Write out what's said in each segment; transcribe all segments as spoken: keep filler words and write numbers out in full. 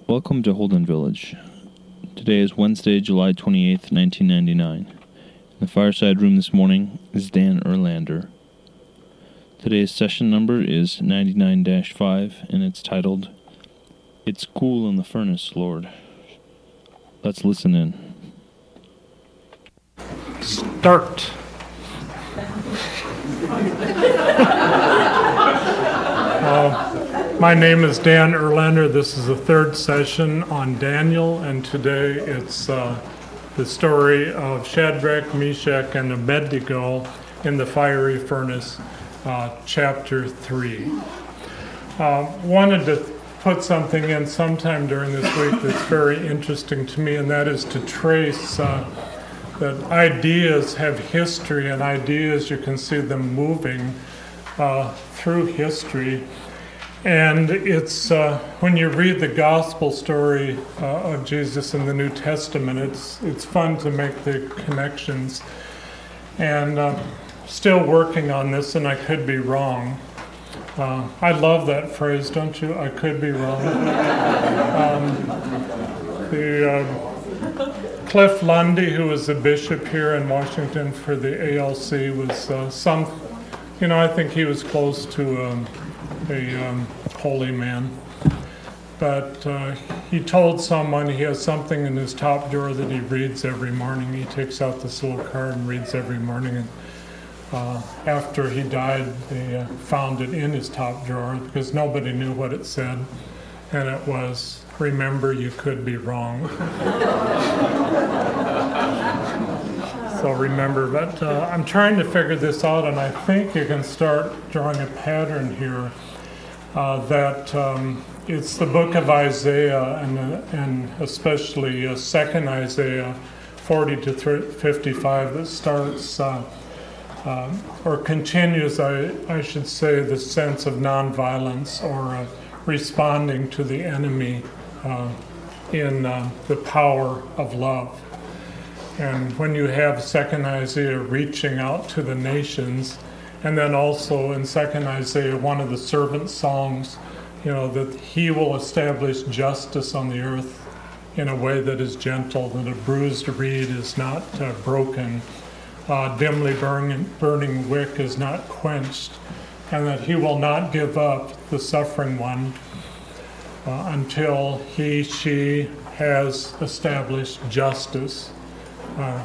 Welcome to Holden Village. Today is Wednesday, July twenty-eighth, nineteen ninety-nine. In the fireside room this morning is Dan Erlander. Today's session number is ninety-nine dash five, and it's titled, It's Cool in the Furnace, Lord. Let's listen in. Start. uh, my name is Dan Erlander. This is the third session on Daniel, and today it's uh, the story of Shadrach, Meshach, and Abednego in the fiery furnace, uh, chapter three. Uh, wanted to put something in sometime during this week that's very interesting to me, and that is to trace uh, that ideas have history, and ideas, you can see them moving uh, through history. And it's uh, when you read the gospel story uh, of Jesus in the New Testament, it's it's fun to make the connections. And uh, still working on this, and I could be wrong. Uh, I love that phrase, don't you? I could be wrong. um, the uh, Cliff Lundy, who was the bishop here in Washington for the A L C, was uh, some, you know, I think he was close to um, a um, holy man. But uh, he told someone he has something in his top drawer that he reads every morning. He takes out this little card and reads every morning. And uh, after he died, they uh, found it in his top drawer because nobody knew what it said. And it was, remember, you could be wrong. So remember, but uh, I'm trying to figure this out, and I think you can start drawing a pattern here uh, that um, it's the book of Isaiah, and, uh, and especially uh, second Isaiah forty to fifty-five that starts uh, uh, or continues, I, I should say, the sense of nonviolence or uh, responding to the enemy uh, in uh, the power of love. And when you have second Isaiah reaching out to the nations, and then also in second Isaiah, one of the servant songs, you know, that he will establish justice on the earth in a way that is gentle, that a bruised reed is not uh, broken, uh, dimly burning, burning wick is not quenched, and that he will not give up the suffering one uh, until he, she has established justice. Uh,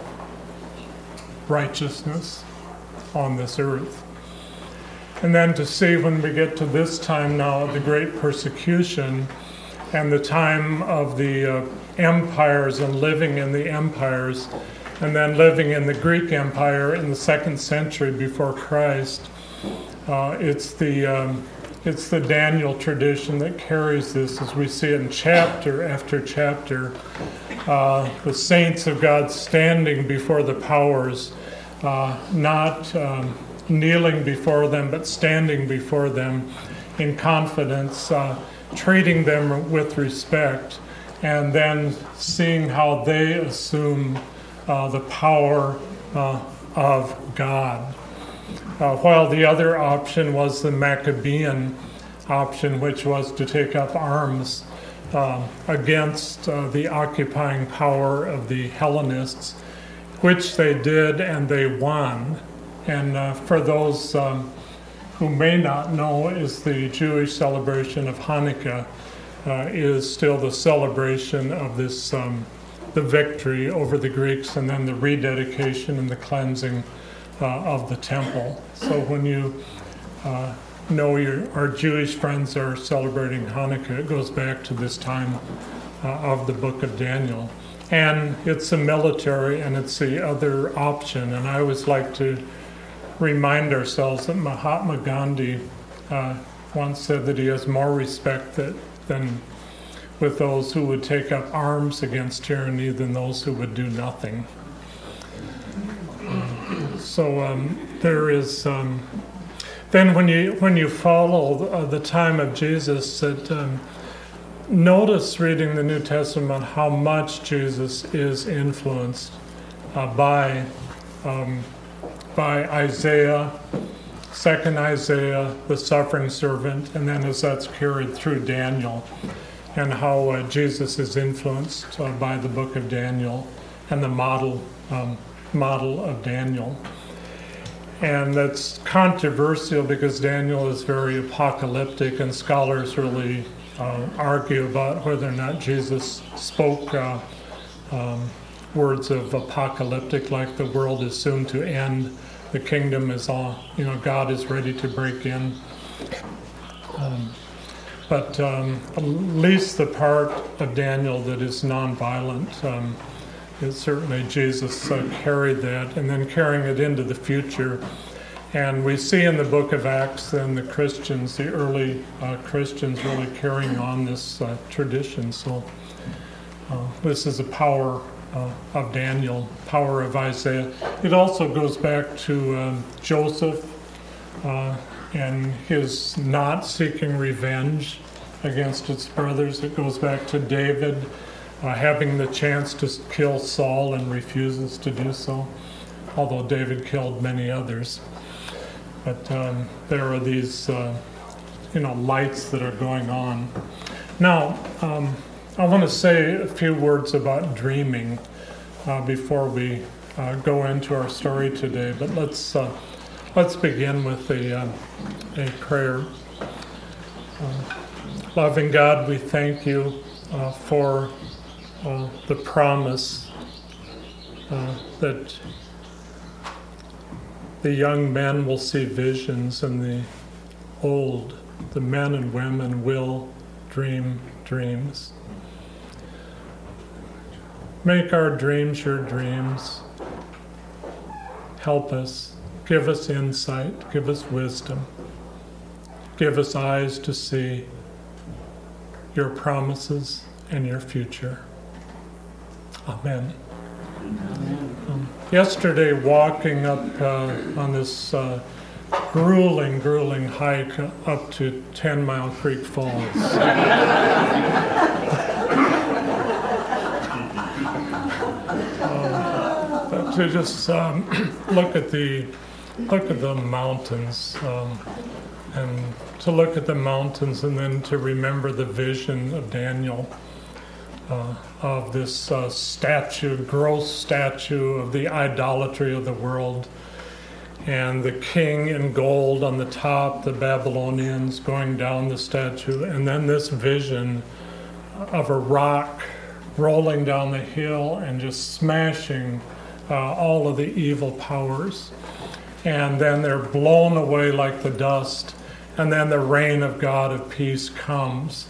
righteousness on this earth. And then to see when we get to this time now, the great persecution and the time of the uh, empires and living in the empires, and then living in the Greek Empire in the second century before Christ. Uh, it's the um, it's the Daniel tradition that carries this, as we see it in chapter after chapter. Uh, the saints of God standing before the powers, uh, not um, kneeling before them, but standing before them in confidence, uh, treating them with respect, and then seeing how they assume uh, the power uh, of God. Uh, while the other option was the Maccabean option, which was to take up arms Uh, against uh, the occupying power of the Hellenists, which they did, and they won. And uh, for those um, who may not know, is the Jewish celebration of Hanukkah uh, is still the celebration of this, um, the victory over the Greeks, and then the rededication and the cleansing uh, of the temple. So when you uh, know your, our Jewish friends are celebrating Hanukkah, it goes back to this time uh, of the book of Daniel. And it's the military, and it's the other option. And I always like to remind ourselves that Mahatma Gandhi uh, once said that he has more respect that, than with those who would take up arms against tyranny than those who would do nothing. So um, there is... Um, Then when you when you follow the, uh, the time of Jesus, that um, notice reading the New Testament how much Jesus is influenced uh, by um, by Isaiah, second Isaiah, the suffering servant, and then as that's carried through Daniel. and how uh, Jesus is influenced uh, by the book of Daniel and the model um, model of Daniel. And that's controversial because Daniel is very apocalyptic, and scholars really uh, argue about whether or not Jesus spoke uh, um, words of apocalyptic, like the world is soon to end, the kingdom is all, you know, God is ready to break in. Um, but um, at least the part of Daniel that is nonviolent, um, is certainly Jesus uh, carried that, and then carrying it into the future. And we see in the book of Acts then the Christians, the early uh, Christians really carrying on this uh, tradition. So uh, this is the power uh, of Daniel, power of Isaiah. It also goes back to um, Joseph uh, and his not seeking revenge against his brothers. It goes back to David uh, having the chance to kill Saul and refuses to do so, although David killed many others. But um, there are these, uh, you know, lights that are going on. Now, um, I want to say a few words about dreaming uh, before we uh, go into our story today. But let's uh, let's begin with a uh, a prayer. Uh, loving God, we thank you uh, for uh, the promise uh, that the young men will see visions, and the old, the men and women, will dream dreams. Make our dreams your dreams. Help us. Give us insight. Give us wisdom. Give us eyes to see your promises and your future. Amen. Um, yesterday, walking up uh, on this uh, grueling, grueling hike up to Ten Mile Creek Falls. uh, to just um, look at the look at the mountains, um, and to look at the mountains, and then to remember the vision of Daniel. Uh, of this uh, statue, gross statue of the idolatry of the world, and the king in gold on the top, the Babylonians going down the statue, and then this vision of a rock rolling down the hill and just smashing uh, all of the evil powers. And then they're blown away like the dust, and then the reign of God of peace comes.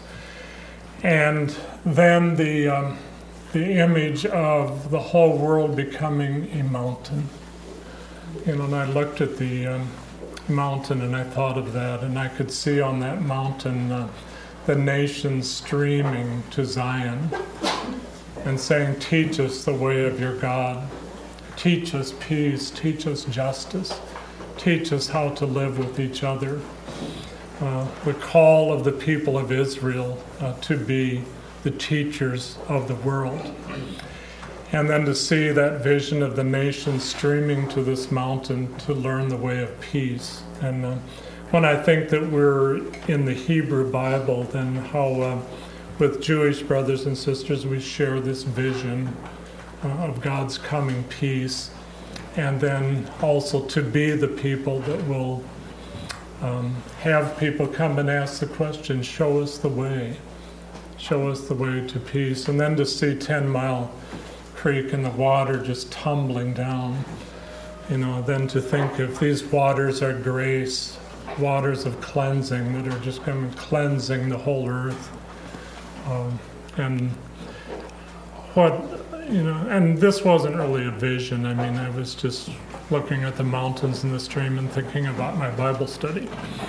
And then the um, the image of the whole world becoming a mountain. You know, and I looked at the um, mountain and I thought of that, and I could see on that mountain uh, the nations streaming to Zion and saying, "Teach us the way of your God. Teach us peace. Teach us justice. Teach us how to live with each other." Uh, the call of the people of Israel uh, to be the teachers of the world. And then to see that vision of the nation streaming to this mountain to learn the way of peace. And uh, when I think that we're in the Hebrew Bible, then how uh, with Jewish brothers and sisters we share this vision uh, of God's coming peace, and then also to be the people that will Um, have people come and ask the question, show us the way, show us the way to peace. And then to see Ten Mile Creek and the water just tumbling down, you know, then to think if these waters are grace, waters of cleansing that are just coming cleansing the whole earth. Um, and what, you know, and this wasn't really a vision. I mean, I was just looking at the mountains and the stream and thinking about my Bible study.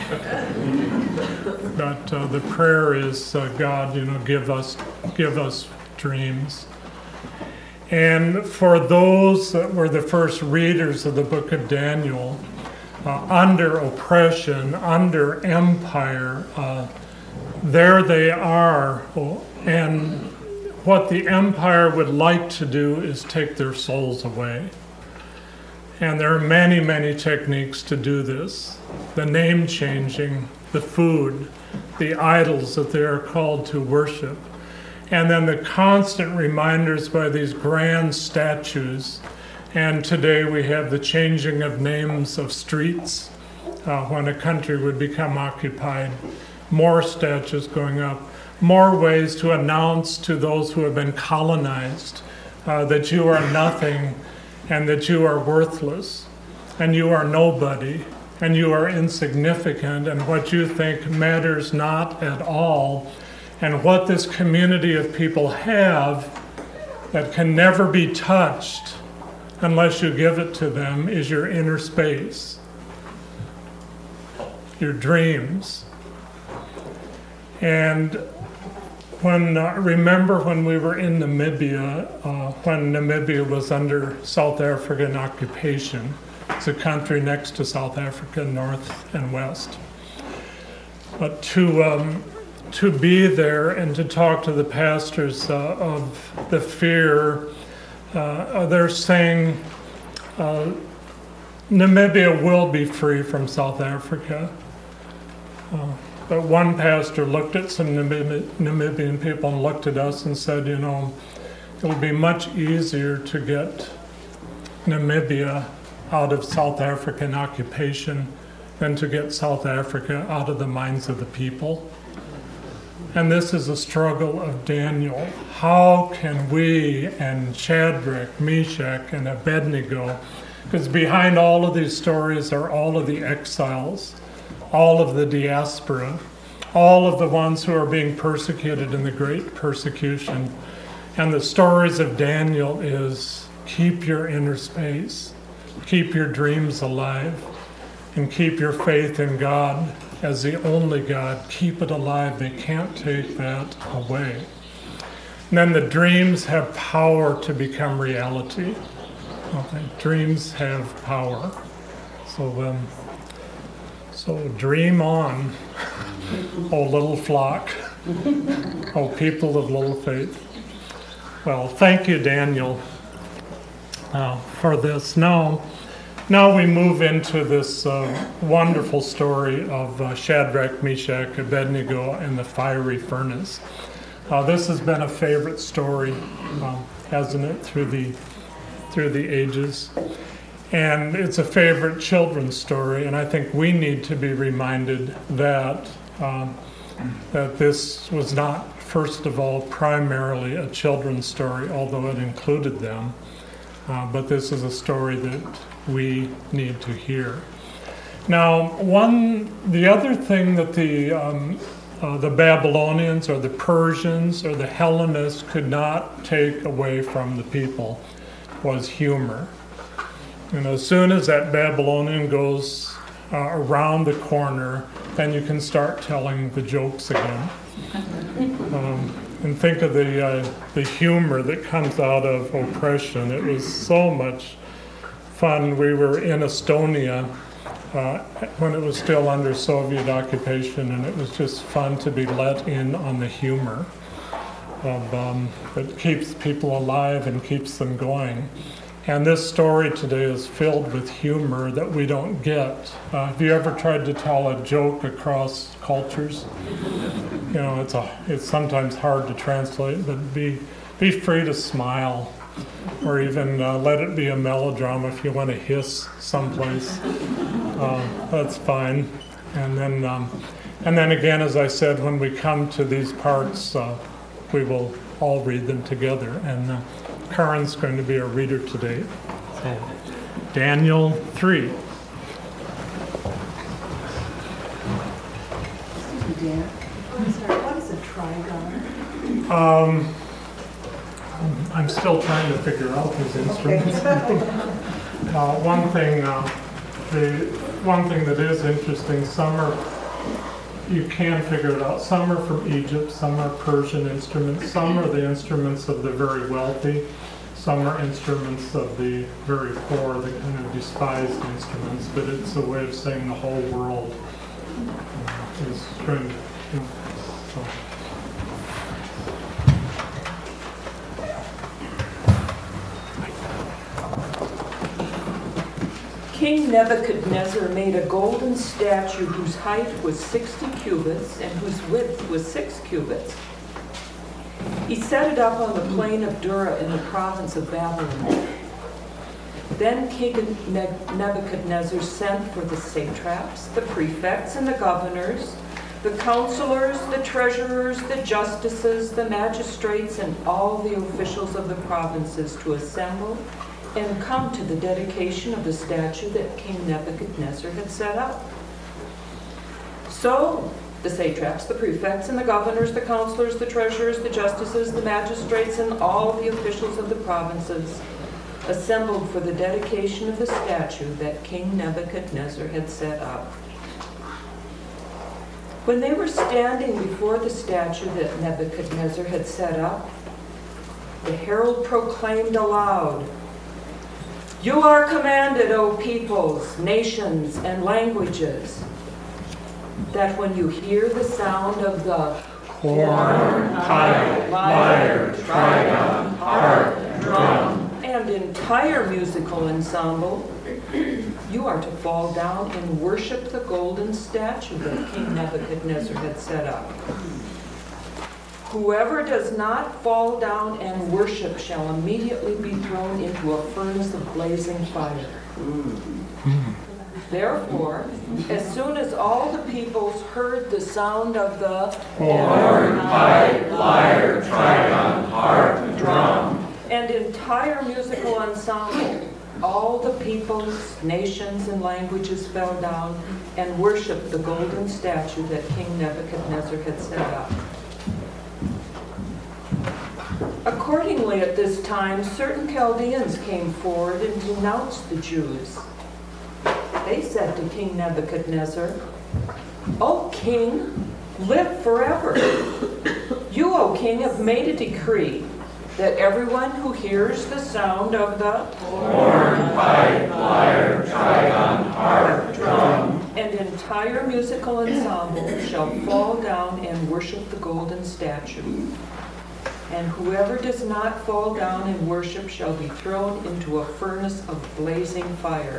But uh, the prayer is, uh, God, you know, give us, give us dreams. And for those that were the first readers of the book of Daniel, uh, under oppression, under empire, uh, there they are, and what the empire would like to do is take their souls away. And there are many, many techniques to do this. The name changing, the food, the idols that they are called to worship. And then the constant reminders by these grand statues. And today we have the changing of names of streets uh, when a country would become occupied. More statues going up. More ways to announce to those who have been colonized uh, that you are nothing and that you are worthless and you are nobody and you are insignificant and what you think matters not at all. And what this community of people have that can never be touched unless you give it to them is your inner space, your dreams. And when uh, remember when we were in Namibia, uh, when Namibia was under South African occupation. It's a country next to South Africa, north and west. But to um, to be there and to talk to the pastors uh, of the fear, uh, they're saying uh, Namibia will be free from South Africa. Uh, but one pastor looked at some Namib- Namibian people and looked at us and said, you know, it will be much easier to get Namibia out of South African occupation than to get South Africa out of the minds of the people. And this is a struggle of Daniel. How can we and Shadrach, Meshach, and Abednego, because behind all of these stories are all of the exiles, all of the diaspora, all of the ones who are being persecuted in the great persecution. And the stories of Daniel is keep your inner space, keep your dreams alive, and keep your faith in God as the only God. Keep it alive. They can't take that away. And then the dreams have power to become reality. Okay. Dreams have power. So, um, so dream on, oh little flock, oh people of little faith. Well, thank you, Daniel, uh, for this. Now, now we move into this uh, wonderful story of uh, Shadrach, Meshach, Abednego, and the fiery furnace. Uh, this has been a favorite story, um, hasn't it, through the through the ages. And it's a favorite children's story, and I think we need to be reminded that um, that this was not, first of all, primarily a children's story, although it included them, uh, but this is a story that we need to hear. Now, one, the other thing that the um, uh, the Babylonians or the Persians or the Hellenists could not take away from the people was humor. And as soon as that Babylonian goes uh, around the corner, then you can start telling the jokes again. Um, and think of the uh, the humor that comes out of oppression. It was so much fun. We were in Estonia uh, when it was still under Soviet occupation, and it was just fun to be let in on the humor of um, that keeps people alive and keeps them going. And this story today is filled with humor that we don't get. Uh, have you ever tried to tell a joke across cultures? You know, it's a it's sometimes hard to translate, but be be free to smile, or even uh, let it be a melodrama if you want to hiss someplace. Uh, that's fine. And then um, and then again, as I said, when we come to these parts, uh, we will all read them together. And uh, Karen's going to be our reader today. So, Daniel three. Excuse me, Dan. I'm sorry, what is a trigon? Um, I'm still trying to figure out his instruments. uh, one thing, uh, the one thing that is interesting, some are, you can figure it out. Some are from Egypt, some are Persian instruments, some are the instruments of the very wealthy, some are instruments of the very poor, the kind of despised instruments, but it's a way of saying the whole world uh, is strange. So. King Nebuchadnezzar made a golden statue whose height was sixty cubits and whose width was six cubits. He set it up on the plain of Dura in the province of Babylon. Then King Nebuchadnezzar sent for the satraps, the prefects, and the governors, the counselors, the treasurers, the justices, the magistrates, and all the officials of the provinces to assemble and come to the dedication of the statue that King Nebuchadnezzar had set up. So the satraps, the prefects, and the governors, the counselors, the treasurers, the justices, the magistrates, and all the officials of the provinces assembled for the dedication of the statue that King Nebuchadnezzar had set up. When they were standing before the statue that Nebuchadnezzar had set up, the herald proclaimed aloud, "You are commanded, O peoples, nations, and languages, that when you hear the sound of the Horn, pipe, lyre, trigon, harp, drum, and entire musical ensemble, you are to fall down and worship the golden statue that King Nebuchadnezzar had set up. Whoever does not fall down and worship shall immediately be thrown into a furnace of blazing fire." Therefore, as soon as all the peoples heard the sound of the horn, pipe, lyre, trigon, harp, drum, and entire musical ensemble, all the peoples, nations, and languages fell down and worshipped the golden statue that King Nebuchadnezzar had set up. Accordingly, at this time, certain Chaldeans came forward and denounced the Jews. They said to King Nebuchadnezzar, "O king, live forever. You, O king, have made a decree that everyone who hears the sound of the horn, pipe, lyre, trigon, harp, drum, and entire musical ensemble shall fall down and worship the golden statue. And whoever does not fall down and worship shall be thrown into a furnace of blazing fire."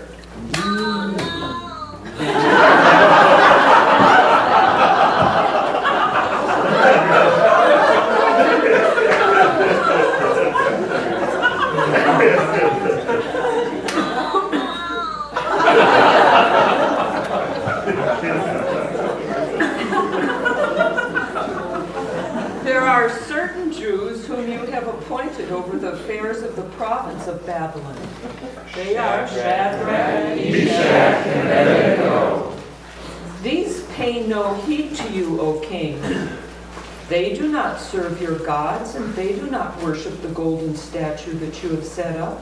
There are certain Jews whom you have appointed over the affairs of the province of Babylon. They are Shadrach, Meshach, and Abednego. These pay no heed to you, O king. They do not serve your gods, and they do not worship the golden statue that you have set up.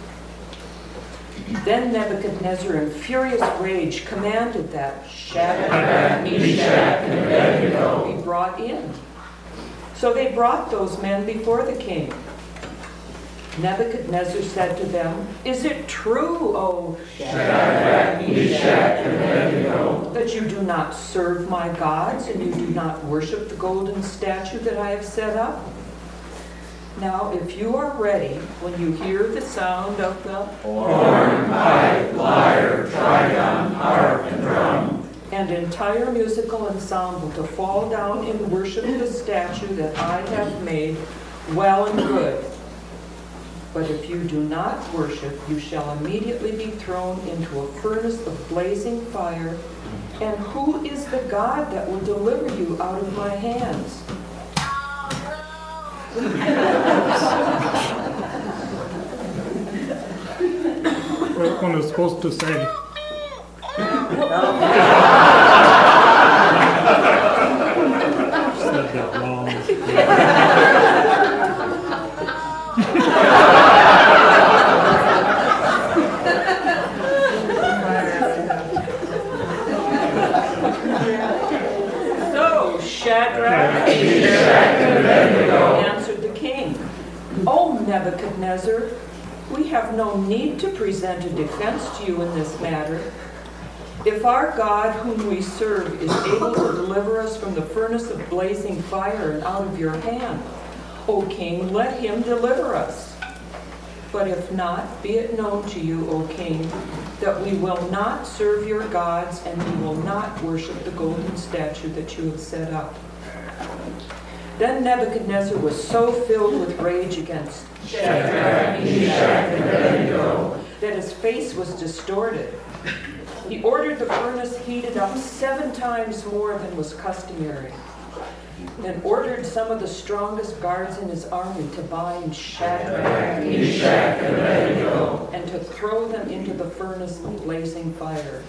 Then Nebuchadnezzar, in furious rage, commanded that Shadrach, Meshach, and Abednego be brought in. So they brought those men before the king. Nebuchadnezzar said to them, "Is it true, O Shadrach, Meshach, and Abednego, that you do not serve my gods and you do not worship the golden statue that I have set up? Now, if you are ready, when you hear the sound of the horn, pipe, lyre, trigon, harp, and drum, and entire musical ensemble to fall down and worship the statue that I have made, well and good. But if you do not worship, you shall immediately be thrown into a furnace of blazing fire. And who is the God that will deliver you out of my hands?" That one is supposed to say. Said that wrong. So Shadrach, Meshach, and Abednego answered the king, "O Nebuchadnezzar, we have no need to present a defense to you in this matter. If our God, whom we serve, is able to deliver us from the furnace of blazing fire and out of your hand, O king, let him deliver us. But if not, be it known to you, O king, that we will not serve your gods and we will not worship the golden statue that you have set up. Then Nebuchadnezzar was so filled with rage against Shadrach, Meshach, and Abednego that his face was distorted. He ordered the furnace heated up seven times more than was customary, and ordered some of the strongest guards in his army to bind Shadrach, Meshach, and Abednego and to throw them into the furnace of blazing fire.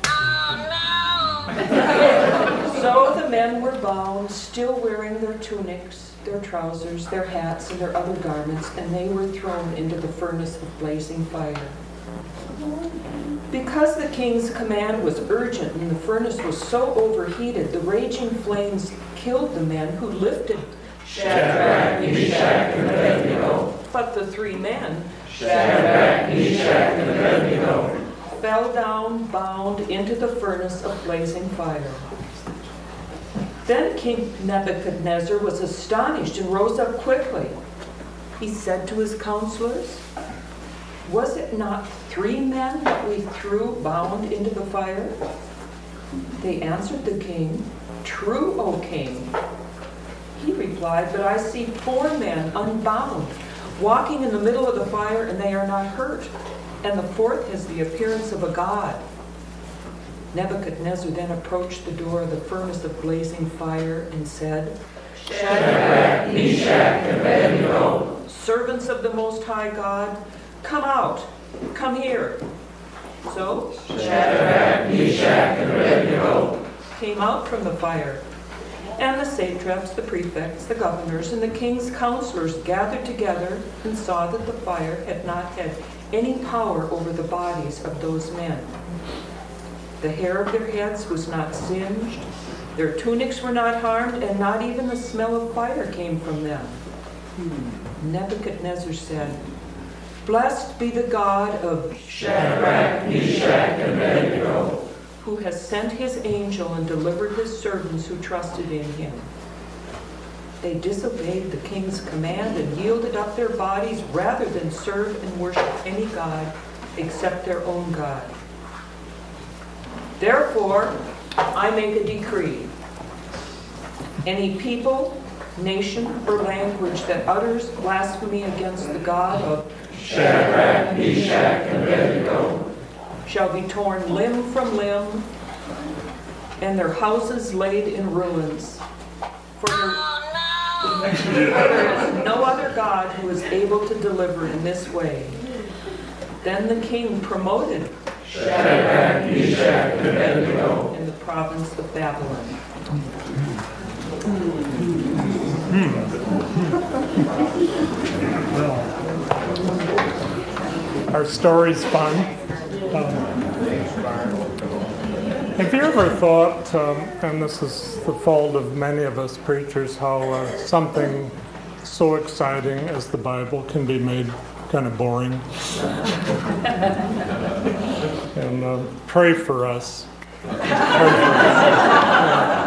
So the men were bound, still wearing their tunics, their trousers, their hats, and their other garments, and they were thrown into the furnace of blazing fire. Because the king's command was urgent and the furnace was so overheated, the raging flames killed the men who lifted Shadrach, Meshach, and Abednego. But the three men, Shadrach, Meshach, and Abednego, fell down, bound into the furnace of blazing fire. Then King Nebuchadnezzar was astonished and rose up quickly. He said to his counselors, "Was it not three men that we threw bound into the fire?" They answered the king, "True, O king." He replied, "But I see four men unbound, walking in the middle of the fire, and they are not hurt. And the fourth has the appearance of a god." Nebuchadnezzar then approached the door of the furnace of blazing fire and said, "Shadrach, Meshach, and Abednego, servants of the Most High God, come out, come here." So Shadrach, Meshach, and Abednego came out from the fire. And the satraps, the prefects, the governors, and the king's counselors gathered together and saw that the fire had not had any power over the bodies of those men. The hair of their heads was not singed, their tunics were not harmed, and not even the smell of fire came from them. Nebuchadnezzar said, "Blessed be the God of Shadrach, Meshach, and Abednego, who has sent his angel and delivered his servants who trusted in him." They disobeyed the king's command and yielded up their bodies rather than serve and worship any god except their own God. Therefore, I make a decree. Any people, nation, or language that utters blasphemy against the God of Shadrach, Meshach, and Abednego shall be torn limb from limb, and their houses laid in ruins. For there, for there is no other God who is able to deliver in this way. Then the king promoted Shadrach, Meshach, and Abednego in the province of Babylon. Our story's fun. Um, have you ever thought, um, and this is the fault of many of us preachers, how uh, something so exciting as the Bible can be made kind of boring? And uh, pray for us. Pray for us.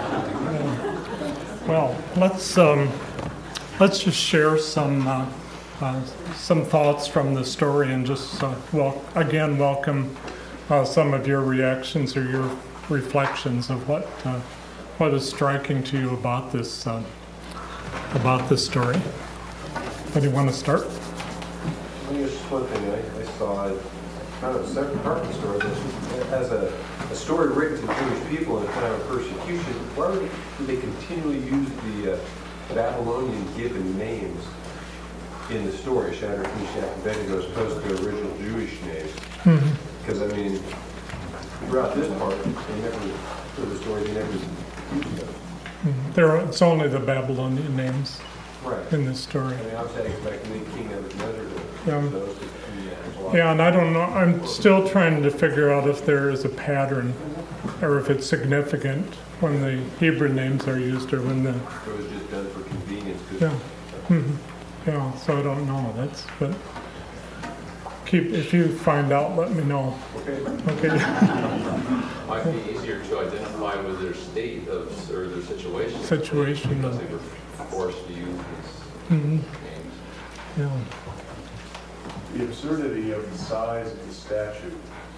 Well, let's um, let's just share some uh, uh, some thoughts from the story, and just uh, well again welcome uh, some of your reactions or your reflections of what uh, what is striking to you about this uh, about this story. Anybody want to start? Well, just one thing I, I saw, kind of a separate part of the story, this, as a, a story written to Jewish people in a time of persecution. Why would they continually use the uh, Babylonian given names in the story, Shadrach, Meshach, and Abednego, as opposed to the original Jewish names? Because, mm-hmm. I mean, throughout this part, they never, for the story, they never used them. Mm-hmm. There, are, it's only the Babylonian names right. in this story. I mean, obviously, I expect the King Nebuchadnezzar to Yeah. use those. Yeah, and I don't know, I'm still trying to figure out if there is a pattern or if it's significant when the Hebrew names are used or when the... It was just done for convenience. Yeah. Mm-hmm. Yeah, so I don't know. That's, but keep, if you find out, let me know. Okay. Okay. Might be easier to identify with their state of, or their situation. Situation. Because they were forced to use these Mm-hmm. names. Yeah. The absurdity of the size of the statue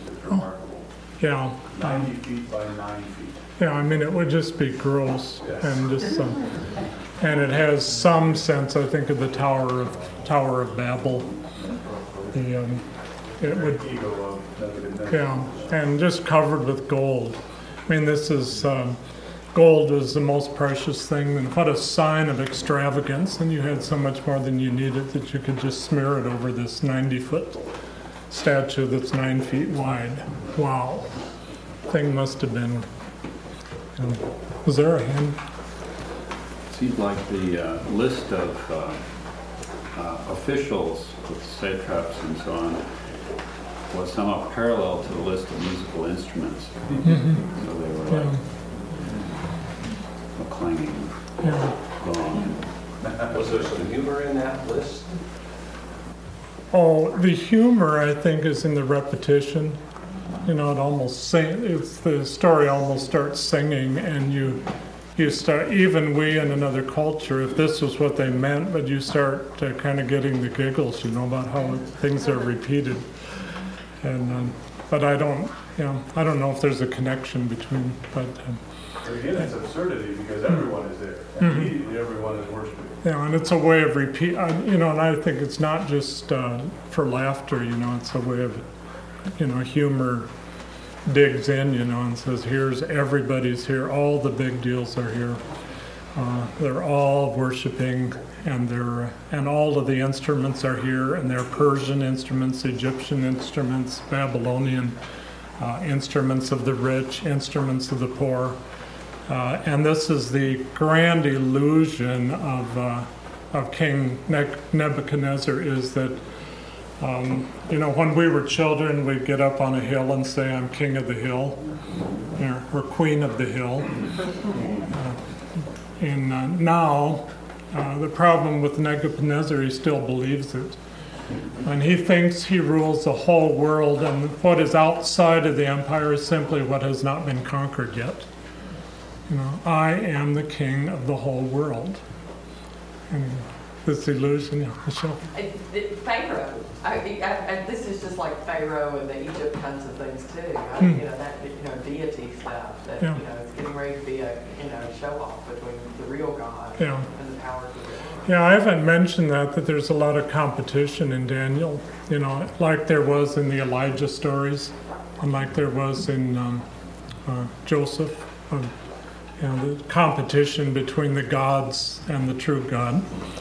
It's remarkable. Yeah. ninety feet by nine feet. Yeah, I mean, it would just be gross, Yes. and just some, and it has some sense, I think, of the Tower of Tower of Babel. The um, it would, Ego of Nebuchadnezzar. yeah, and just covered with gold. I mean, this is um, gold is the most precious thing, and what a sign of extravagance! And you had so much more than you needed that you could just smear it over this ninety-foot statue that's nine feet wide. Wow, thing must have been. Um, was there a hand? Seems like the uh, list of uh, uh, officials with satraps and so on was somehow parallel to the list of musical instruments. Mm-hmm. So they were like Yeah. a clanging Yeah. gong. Was there some humor in that list? Oh, the humor, I think, is in the repetition. You know, it almost sing. It's the story almost starts singing, and you, you start. Even we in another culture, if this was what they meant, but you start uh, kind of getting the giggles, you know, about how things are repeated. And um, but I don't, you know, I don't know if there's a connection between. But um, But again, it's absurdity because everyone is there. Mhm. Immediately, everyone is worshiping. yeah, and it's a way of repeat. Uh, you know, and I think it's not just uh, for laughter. You know, it's a way of, you know, humor digs in, you know, and says, here's everybody's here, all the big deals are here. Uh, they're all worshiping, and they're and all of the instruments are here, and they're Persian instruments, Egyptian instruments, Babylonian uh, instruments of the rich, instruments of the poor. Uh, and this is the grand illusion of uh, of King Nebuchadnezzar is that Um, you know, when we were children, we'd get up on a hill and say, I'm king of the hill, or, or queen of the hill. Uh, and uh, now, uh, the problem with Nebuchadnezzar, he still believes it. And he thinks he rules the whole world, and what is outside of the empire is simply what has not been conquered yet. You know, I am the king of the whole world. And this illusion, yeah, Michelle. It- it- Pharaoh, I, I, I, this is just like Pharaoh and the Egypt kinds of things too. I, Hmm. You know, that, you know, deity stuff, that, Yeah. you know, it's getting ready to be a, you know, show off between the real God Yeah. and the powers of the world. Yeah, I haven't mentioned that, that there's a lot of competition in Daniel, you know, like there was in the Elijah stories, and like there was in um, uh, Joseph. Um, you know, the competition between the gods and the true God.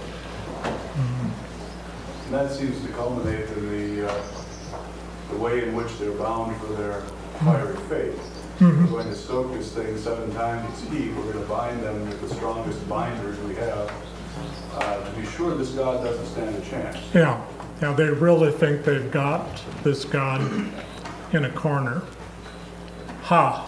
And that seems to culminate in the, uh, the way in which they're bound for their fiery faith. We're going to soak this thing seven times its heat. We're going to bind them with the strongest binders we have uh, to be sure this God doesn't stand a chance. Yeah, yeah, they really think they've got this God in a corner. Ha!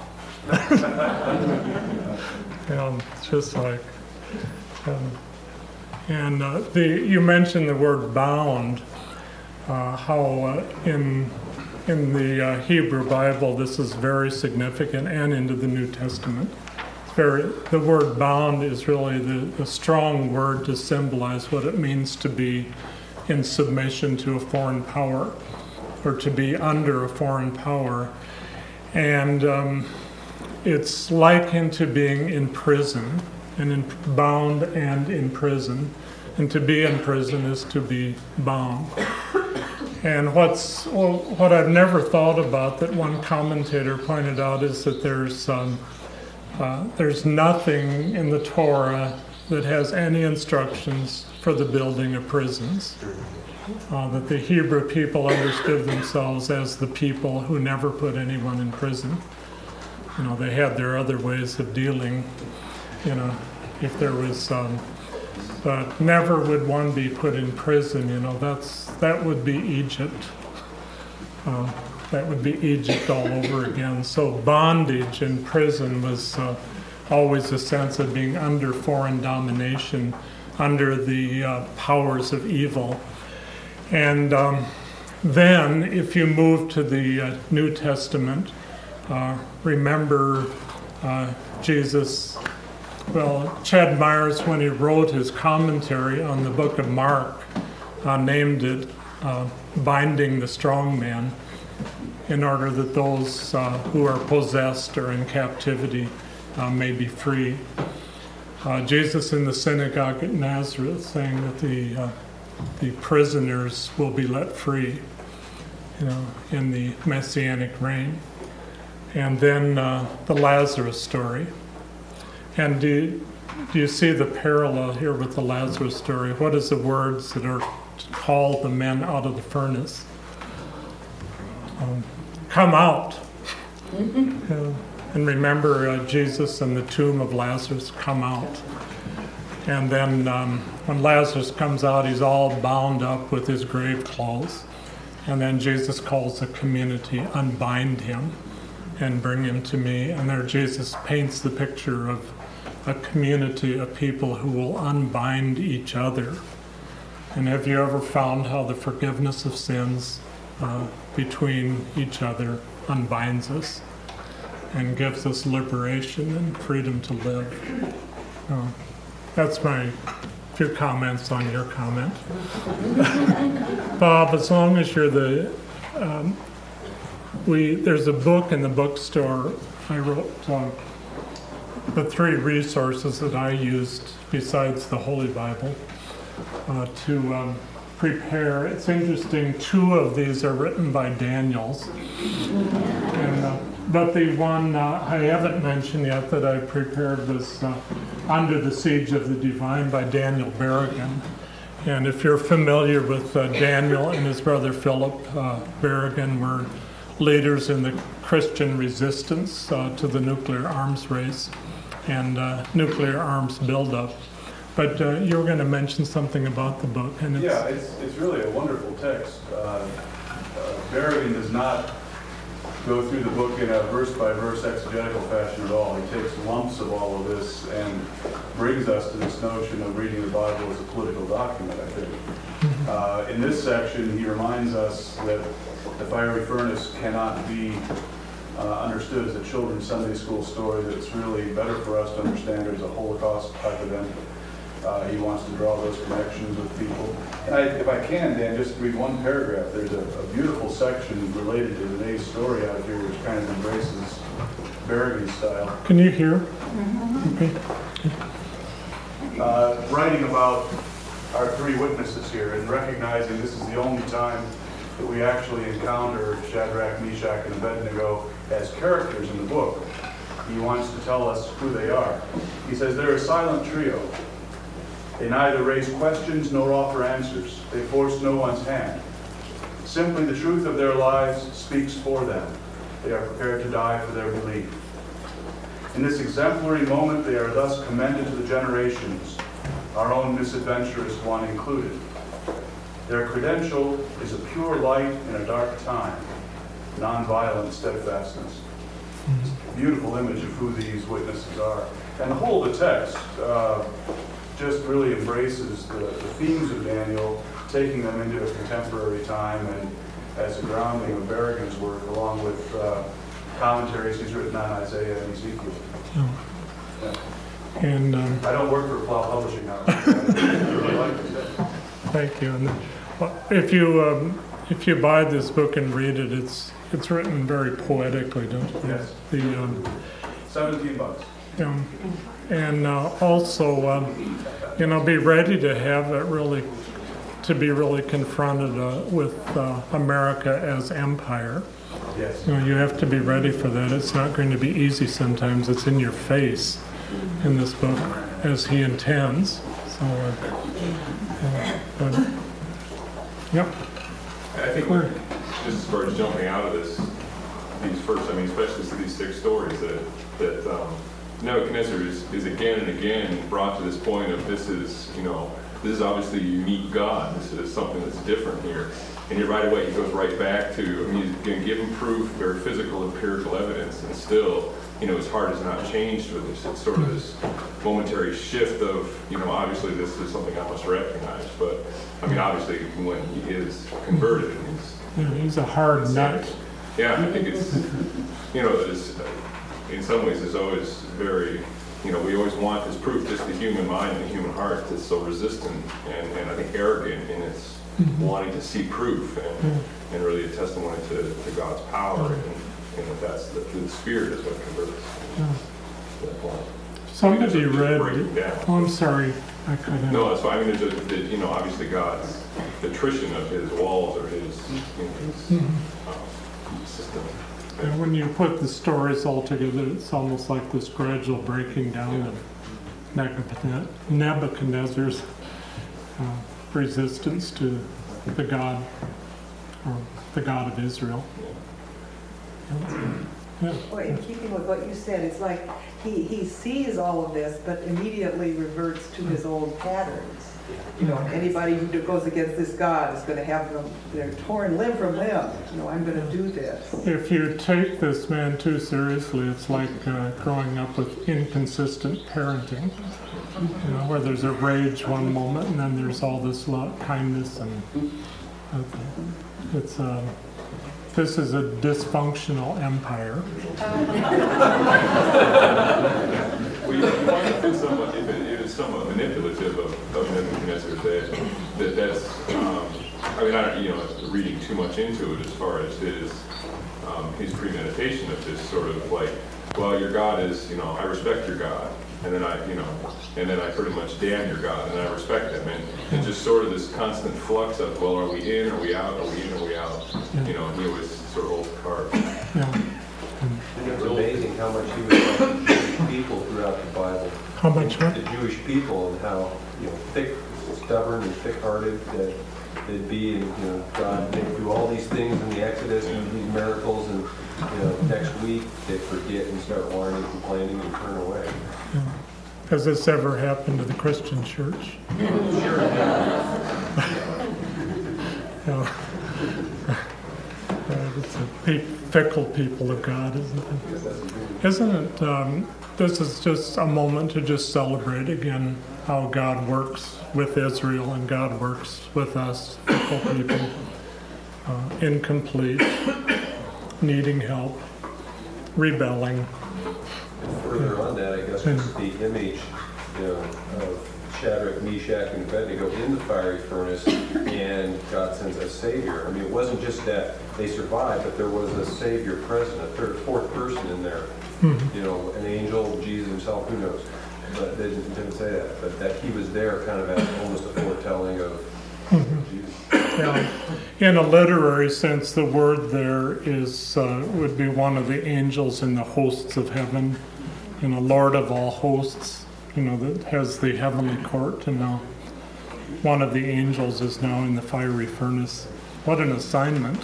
You know, it's just like, um, and uh, the you mentioned the word bound. Uh, how uh, in in the uh, Hebrew Bible this is very significant, and into the New Testament. It's very the word bound is really the, the strong word to symbolize what it means to be in submission to a foreign power, or to be under a foreign power, and um, it's likened to being in prison, and in, bound and in prison. And to be in prison is to be bound. And what's well, what I've never thought about that one commentator pointed out is that there's um, uh, there's nothing in the Torah that has any instructions for the building of prisons. Uh, that the Hebrew people understood themselves as the people who never put anyone in prison. You know, they had their other ways of dealing, you know, if there was, um, but never would one be put in prison, you know, that's, that would be Egypt. Uh, that would be Egypt all over again. So bondage in prison was uh, always a sense of being under foreign domination, under the uh, powers of evil. And um, then if you move to the uh, New Testament, uh, remember uh, Jesus, well, Chad Myers, when he wrote his commentary on the book of Mark, uh, named it uh, Binding the Strong Man. in order that those uh, who are possessed or in captivity uh, may be free. Uh, Jesus in the synagogue at Nazareth saying that the uh, the prisoners will be let free, you know, in the Messianic reign. And then uh, the Lazarus story. And do you, do you see the parallel here with the Lazarus story? What is the words that are to call the men out of the furnace? Um, come out. Uh, and remember uh, Jesus and the tomb of Lazarus, come out. And then um, when Lazarus comes out, he's all bound up with his grave clothes. And then Jesus calls the community, unbind him and bring him to me. And there Jesus paints the picture of a community of people who will unbind each other. And have you ever found how the forgiveness of sins uh, between each other unbinds us and gives us liberation and freedom to live? Uh, that's my few comments on your comment. Bob, as long as you're the, um, we there's a book in the bookstore. I wrote uh, the three resources that I used besides the Holy Bible uh, to um, prepare. It's interesting, two of these are written by Daniels. And, uh, but the one uh, I haven't mentioned yet that I prepared was uh, Under the Siege of the Divine by Daniel Berrigan. And if you're familiar with uh, Daniel and his brother Philip, uh, Berrigan were leaders in the Christian resistance uh, to the nuclear arms race and uh, nuclear arms buildup. But uh, you were going to mention something about the book. And it's, yeah, it's, it's really a wonderful text. Uh, uh, Berrigan does not go through the book in a verse-by-verse exegetical fashion at all. He takes lumps of all of this and brings us to this notion of reading the Bible as a political document, I think. Uh, in this section, he reminds us that the fiery furnace cannot be uh, understood as a children's Sunday school story, that it's really better for us to understand it as a Holocaust type event. Uh, he wants to draw those connections with people. And I, if I can, Dan, just read one paragraph. There's a, a beautiful section related to today's story out here, which kind of embraces Berrigan's style. Can you hear? Mm-hmm. Okay. Uh, writing about our three witnesses here and recognizing this is the only time that we actually encounter Shadrach, Meshach, and Abednego as characters in the book. He wants to tell us who they are. He says they're a silent trio. They neither raise questions nor offer answers. They force no one's hand. Simply the truth of their lives speaks for them. They are prepared to die for their belief. In this exemplary moment, they are thus commended to the generations, our own misadventurous one included. Their credential is a pure light in a dark time, nonviolent steadfastness. A beautiful image of who these witnesses are. And the whole of the text uh, just really embraces the, the themes of Daniel, taking them into a contemporary time and as a grounding of Berrigan's work, along with uh, commentaries he's written on Isaiah and Ezekiel. Oh. Yeah. And um, I don't work for Plow Publishing now. I really like this. thank you. And if you um, if you buy this book and read it, it's it's written very poetically, don't you? Yes. The um, Seventeen bucks. um, and uh, also, um, you know, be ready to have it really, to be really confronted uh, with uh, America as empire. Yes. You know, you have to be ready for that. It's not going to be easy sometimes. It's in your face in this book, as he intends. So, uh, uh, but, yep. I think we're just as far as jumping out of this, these first, I mean, especially these six stories that that um, Nebuchadnezzar is, is again and again brought to this point of this is, you know, this is obviously a unique God. This is something that's different here. And yet right away he goes right back to, I mean, he's going to give him proof, very physical, empirical evidence, and still, you know, his heart has not changed with this. It's sort of this momentary shift of, you know, obviously this is something I must recognize. But, I mean, obviously when he is converted, he's... Yeah, he's a hard nut. Yeah, I think it's, you know, it's, in some ways it's always very, you know, we always want this proof, just the human mind and the human heart that's so resistant and, and I think arrogant in its wanting to see proof and, and really a testimony to, to God's power, and, and that that's the, the Spirit is what converts. To that point. Somebody I mean, just read, break it down. oh, I'm sorry, I couldn't. No, that's why, I mean, there's a, the, you know, obviously God's, the attrition of his walls or his, you know, his um, system. And when you put the stories all together, it's almost like this gradual breaking down of Nebuchadne- Nebuchadnezzar's uh, resistance to the God, or the God of Israel. Yeah. Well, in keeping with what you said, it's like he, he sees all of this, but immediately reverts to his old patterns. You know, anybody who goes against this God is going to have them, they're torn limb from limb. You know, I'm going to do this. If you take this man too seriously, it's like uh, growing up with inconsistent parenting. You know, where there's a rage one moment and then there's all this love, kindness, and okay. It's uh, this is a dysfunctional empire. Well, you you want to put somewhat, if it, it is somewhat manipulative of, of Nebuchadnezzar, that, that that's, um, I mean, I don't, you know, reading too much into it as far as his, um, his premeditation of this sort of like, well, your God is, you know, I respect your God, and then I, you know, and then I pretty much damn your God, and I respect him, and, and just sort of this constant flux of, well, are we in, are we out, are we in, are we out, you know, and he always sort of holds the card. Yeah. And it's amazing how much he was like the Jewish people throughout the Bible. How much what? The Jewish people, and how, you know, thick, stubborn and thick-hearted that they'd be, and, you know, God, they'd do all these things in the Exodus and these miracles, and, you know, next week they'd forget and start whining, complaining, and turn away. Yeah. Has this ever happened to the Christian church? Sure. Yeah. Uh, it's a pe- fickle people of God, isn't it? Isn't it? Um, this is just a moment to just celebrate again how God works with Israel and God works with us, fickle people, uh, incomplete, needing help, rebelling. Further on that, I guess, was the image, you know, of Shadrach, Meshach, and Abednego in the fiery furnace, and God sends a Savior. I mean, it wasn't just that they survived, but there was a Savior present, a third, fourth person in there. Mm-hmm. You know, an angel, Jesus himself, who knows? But they didn't, didn't say that. But that he was there kind of as almost a foretelling of mm-hmm. Jesus. Yeah. In a literary sense, the word there is uh, would be one of the angels in the hosts of heaven, you know, Lord of all hosts, you know, that has the heavenly court, and now one of the angels is now in the fiery furnace. What an assignment.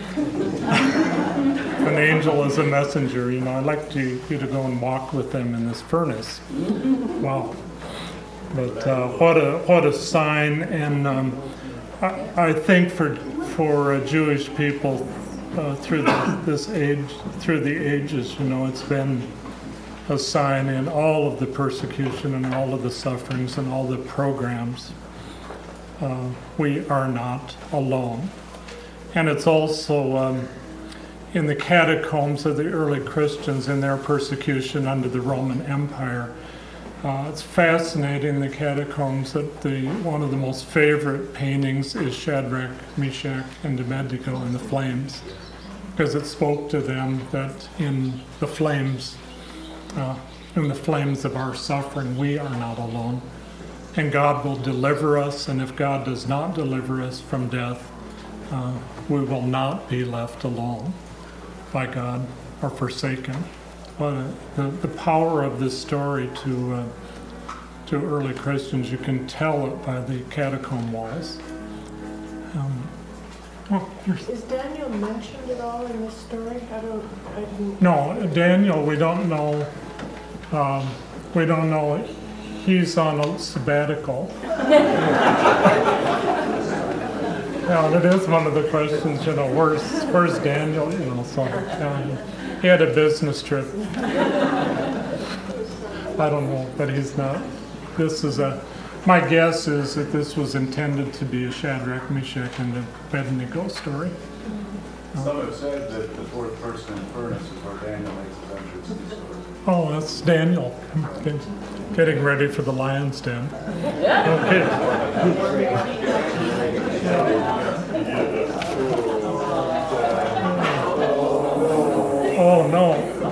An angel is a messenger, you know, I'd like to, you to go and walk with them in this furnace. Wow. But uh, what a what a sign, and um, I, I think for for uh, Jewish people uh, through the, this age, through the ages, you know, it's been a sign in all of the persecution and all of the sufferings and all the programs. Uh, we are not alone. And it's also um, in the catacombs of the early Christians in their persecution under the Roman Empire. Uh, it's fascinating, the catacombs, that the one of the most favorite paintings is Shadrach, Meshach, and Abednego in the flames, because it spoke to them that in the flames, uh, in the flames of our suffering, we are not alone. And God will deliver us, and if God does not deliver us from death, uh, we will not be left alone by God or forsaken. What a, the, the power of this story to uh, to early Christians, you can tell it by the catacomb walls. Um, oh, Is Daniel mentioned at all in this story? I don't, I didn't. No, Daniel, we don't know. Um, we don't know. He's on a sabbatical. Yeah, that is one of the questions. You know, where's where's Daniel? You know, so um, he had a business trip. I don't know, but he's not. This is a. My guess is that this was intended to be a Shadrach, Meshach, and Abednego story. Some have said that the fourth person in the furnace is where Daniel makes his entrance in the story. Oh, that's Daniel, getting ready for the lion's den. Okay. Oh, no.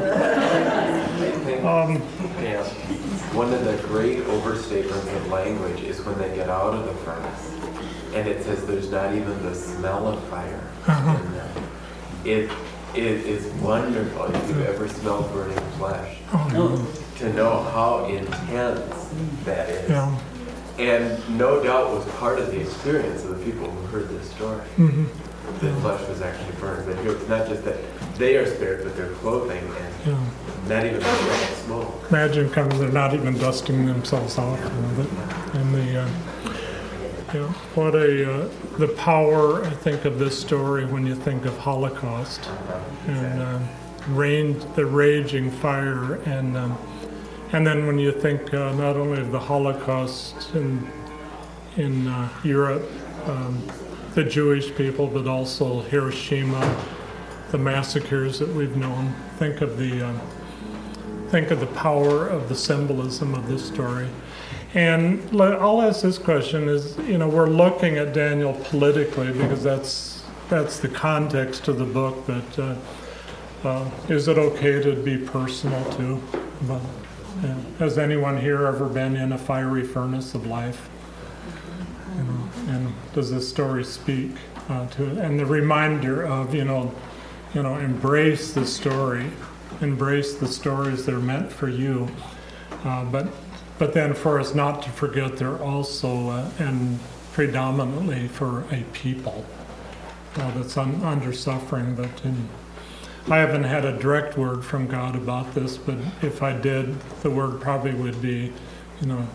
Um, Yeah. One of the great overstatements of language is when they get out of the furnace, and it says there's not even the smell of fire Uh-huh. in them. It, it is wonderful if you've ever smelled burning flesh, Oh, to know how intense that is. yeah. And no doubt was part of the experience of the people who heard this story. Mhm. The flesh was actually burned, but here it's not just that they are spared, but their clothing and Yeah. not even the smoke. Imagine coming, they're not even dusting themselves off with it. And the, uh, you know, what a, uh, the power, I think, of this story when you think of Holocaust and uh, rain, the raging fire, and um, and then when you think uh, not only of the Holocaust in in uh, Europe, um, the Jewish people, but also Hiroshima, the massacres that we've known. Think of the um, think of the power of the symbolism of this story. And le- I'll ask this question: is you know we're looking at Daniel politically because that's that's the context of the book, but uh, uh, is it okay to be personal too? But, yeah. Has anyone here ever been in a fiery furnace of life? You know, and does this story speak uh, to it? And the reminder of you know, you know, embrace the story, embrace the stories that are meant for you, uh, but but then for us not to forget they're also uh, and predominantly for a people uh, that's un- under suffering. But in, I haven't had a direct word from God about this, but if I did, the word probably would be, you know,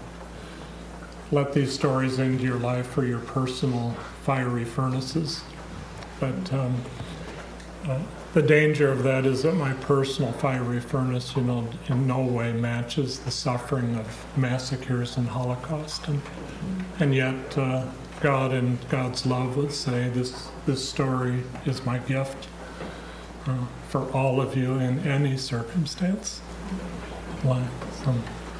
let these stories into your life for your personal fiery furnaces. But um, uh, the danger of that is that my personal fiery furnace, you know, in no way matches the suffering of massacres and Holocaust. And, and yet uh, God and God's love would say this, this story is my gift uh, for all of you in any circumstance. Like, so,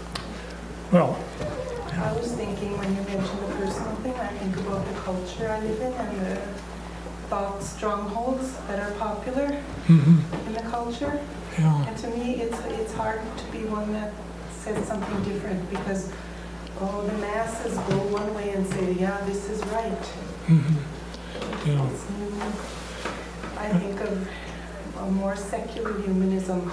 well, I was thinking when you mentioned the personal thing, I think about the culture I live in and the thought strongholds that are popular mm-hmm. in the culture. Yeah. And to me, it's it's hard to be one that says something different because, oh, the masses go one way and say, yeah, this is right. Mm-hmm. Yeah. It's, I think of a more secular humanism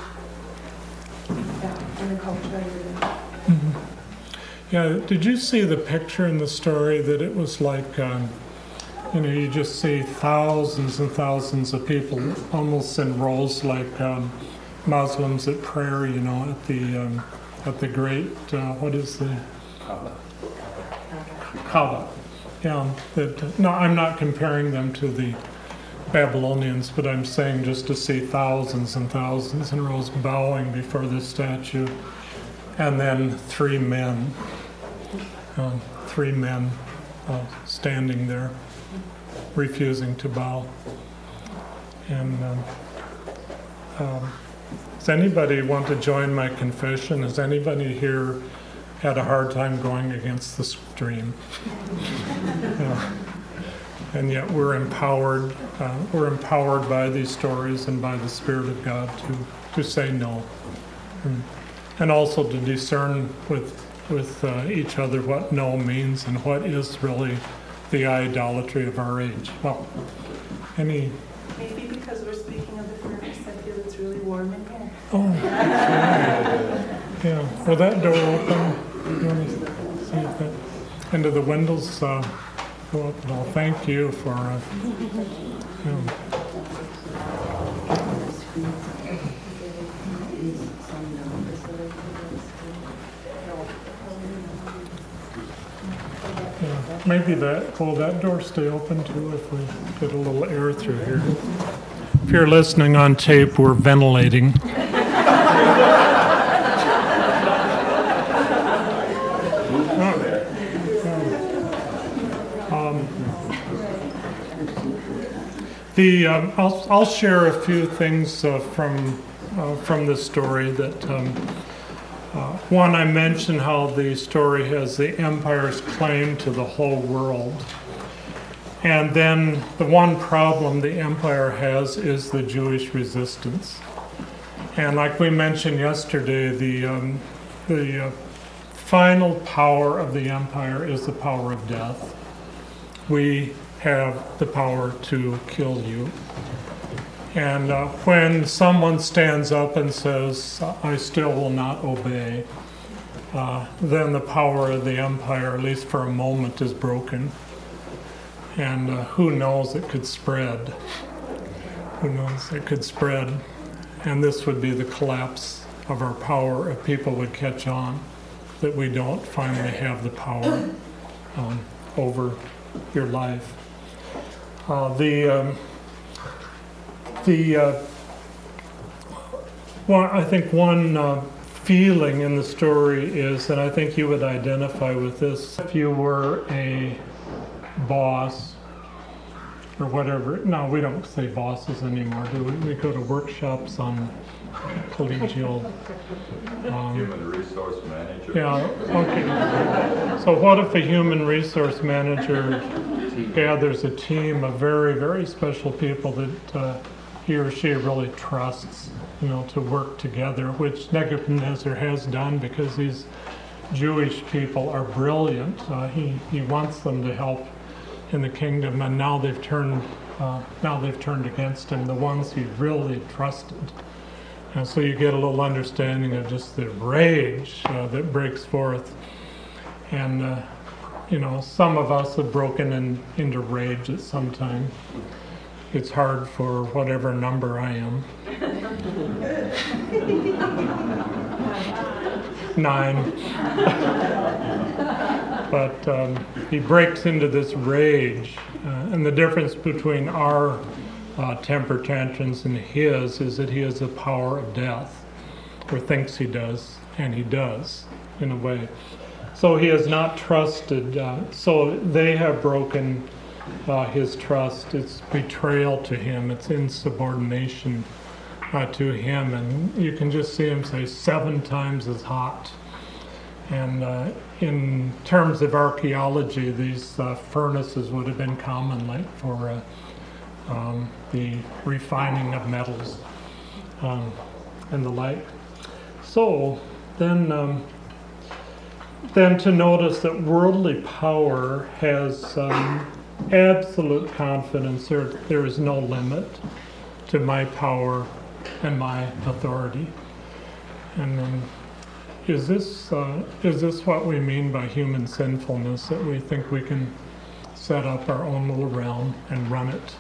yeah, in the culture I live in. Mm-hmm. Yeah, did you see the picture in the story that it was like, um, you know, you just see thousands and thousands of people almost in rows like um, Muslims at prayer, you know, at the um, at the great, uh, what is the? Kaaba. Kaaba. Yeah, that, no, I'm not comparing them to the Babylonians, but I'm saying just to see thousands and thousands in rows bowing before this statue. And then three men, uh, three men uh, standing there, refusing to bow. And um, um, does anybody want to join my confession? Has anybody here had a hard time going against the stream? Yeah. And yet we're empowered. Uh, we're empowered by these stories and by the Spirit of God to to say no. And, And also to discern with with uh, each other what no means and what is really the idolatry of our age. Well, any... Maybe because we're speaking of the furnace, I feel it's really warm in here. Oh, yeah. yeah. Will that door open? You want to see if that... And do the windows uh, go up at all? Thank you for... Uh, yeah. Yeah, maybe that, will that door stay open too if we get a little air through here? If you're listening on tape, we're ventilating. um, The um, I'll I'll share a few things uh, from uh, from the story. That um, uh, one, I mentioned how the story has the empire's claim to the whole world, and then the one problem the empire has is the Jewish resistance. And like we mentioned yesterday, the um, the uh, final power of the empire is the power of death. We have the power to kill you. And uh, when someone stands up and says, I still will not obey, uh, then the power of the empire, at least for a moment, is broken. And uh, who knows, it could spread. Who knows, it could spread. And this would be the collapse of our power if people would catch on that we don't finally have the power um, over your life. Uh, the um, the uh, one, I think one uh, feeling in the story is, and I think you would identify with this, if you were a boss or whatever. No, we don't say bosses anymore, do we? We go to workshops on collegial. Um, Human resource manager. Yeah, okay. So what if a human resource manager gathers a team of very, very special people that uh, he or she really trusts, you know, to work together, which Nebuchadnezzar has done because these Jewish people are brilliant. Uh, he, he wants them to help in the kingdom, and now they've turned uh, now they've turned against him, the ones he really trusted. And so you get a little understanding of just the rage uh, that breaks forth. And, uh, you know, some of us have broken in, into rage at some time. It's hard for whatever number I am. Nine. But um, he breaks into this rage. Uh, and the difference between our Uh, temper tantrums and his is that he has the power of death, or thinks he does, and he does in a way. So he is not trusted. Uh, so they have broken uh, his trust. It's betrayal to him. It's insubordination uh, to him, and you can just see him say seven times as hot. And uh, in terms of archaeology, these uh, furnaces would have been common, like for uh, Um, the refining of metals um, and the like. So then, um, then to notice that worldly power has um, absolute confidence. There, there is no limit to my power and my authority. And um, is this uh, is this what we mean by human sinfulness? That we think we can set up our own little realm and run it?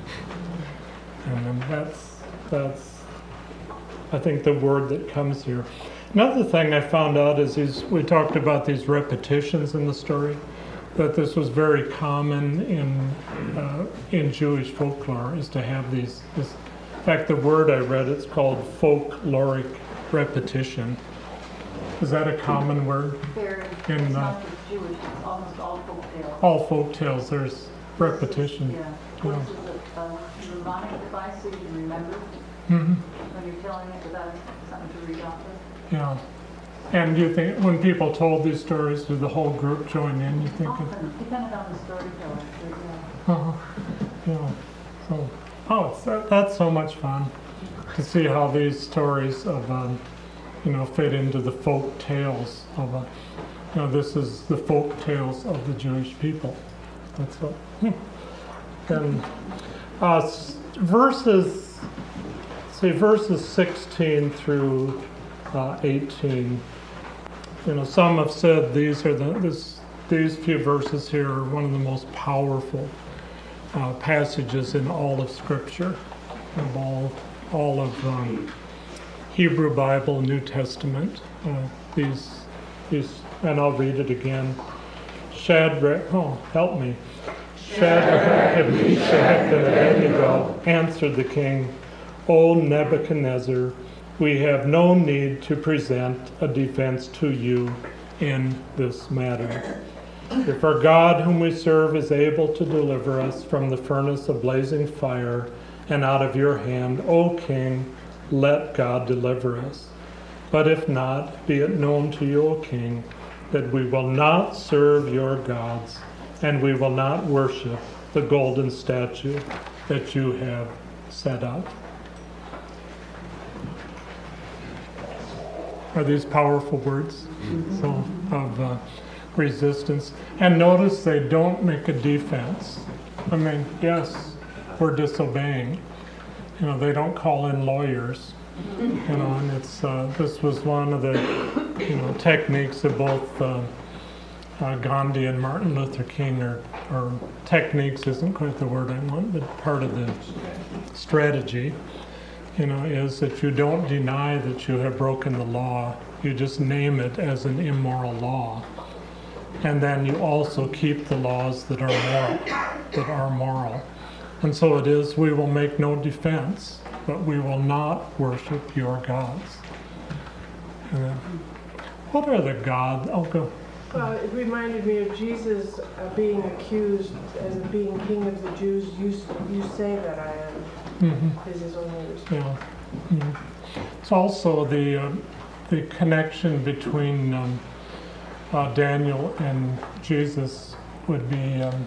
And then that's, that's, I think, the word that comes here. Another thing I found out is these, we talked about these repetitions in the story, that this was very common in uh, in Jewish folklore, is to have these, this, in fact, the word I read, it's called folkloric repetition. Is that a common word? There, in it's uh, not just Jewish, it's almost all folk tales. all folk tales, there's repetition. Yeah. Yeah. This is a, a mnemonic device so you can remember Mm-hmm. when you're telling it without something to read off of. Yeah. And do you think when people told these stories, did the whole group join in? You think? It, Often, depending on the storyteller. but yeah. uh-huh. Yeah. So, oh, it's, that, that's so much fun to see how these stories of, um, you know, fit into the folk tales of, uh, you know, this is the folk tales of the Jewish people. That's what. Hmm. And uh, verses, say verses sixteen through uh, eighteen. You know, some have said these are the this these few verses here are one of the most powerful uh, passages in all of Scripture, of all all of um, Hebrew Bible, New Testament. Uh, these these, and I'll read it again. Shadrach, oh, help me. Shadrach and Meshach and Abednego answered the king, O Nebuchadnezzar, we have no need to present a defense to you in this matter. If our God whom we serve is able to deliver us from the furnace of blazing fire and out of your hand, O King, let God deliver us. But if not, be it known to you, O King, that we will not serve your gods, and we will not worship the golden statue that you have set up. Are these powerful words so, of uh, resistance? And notice they don't make a defense. I mean, yes, we're disobeying. You know, they don't call in lawyers. You know, and it's uh, this was one of the you know techniques of both uh, uh, Gandhi and Martin Luther King, or, or techniques isn't quite the word I want, but part of the strategy, you know, is that you don't deny that you have broken the law. You just name it as an immoral law, and then you also keep the laws that are moral, that are moral. And so it is. We will make no defense, but we will not worship your gods. And then, what are the gods? I'll go. Well, it reminded me of Jesus uh, being accused as being king of the Jews. You you say that I am. Mm-hmm. Is his own words. Yeah. Mm-hmm. It's also the uh, the connection between um, uh, Daniel and Jesus would be um,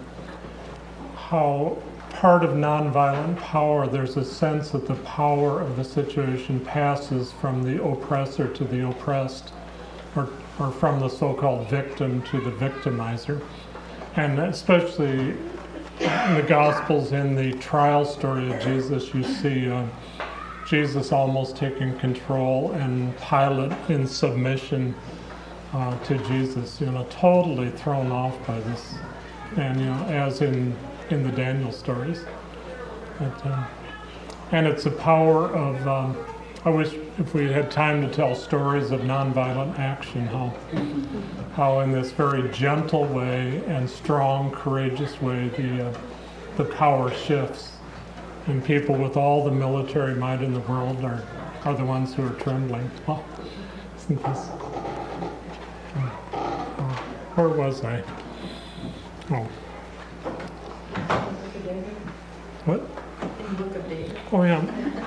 how part of nonviolent power, there's a sense that the power of the situation passes from the oppressor to the oppressed, or, or from the so-called victim to the victimizer. And especially in the Gospels, in the trial story of Jesus, you see uh, Jesus almost taking control and Pilate in submission uh, to Jesus, you know, totally thrown off by this. And, you know, as in in the Daniel stories. But, um, and it's the power of, um, I wish if we had time to tell stories of nonviolent action, how, how in this very gentle way and strong, courageous way, the, uh, the power shifts. And people with all the military might in the world are, are the ones who are trembling. Oh, isn't this? Oh, where was I? Oh. What? In the Book of David. Oh, yeah.